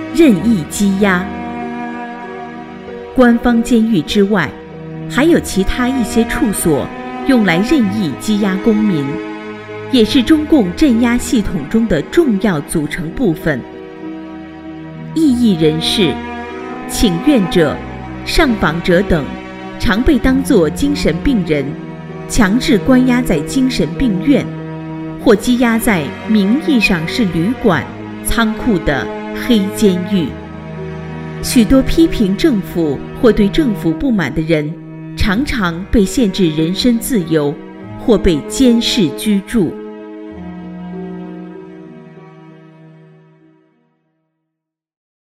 任意羁押。官方监狱之外，还有其他一些处所用来任意羁押公民，也是中共镇压系统中的重要组成部分。异议人士、请愿者、上访者等常被当作精神病人，强制关押在精神病院，或羁押在名义上是旅馆、仓库的黑监狱。许多批评政府或对政府不满的人，常常被限制人身自由，或被监视居住。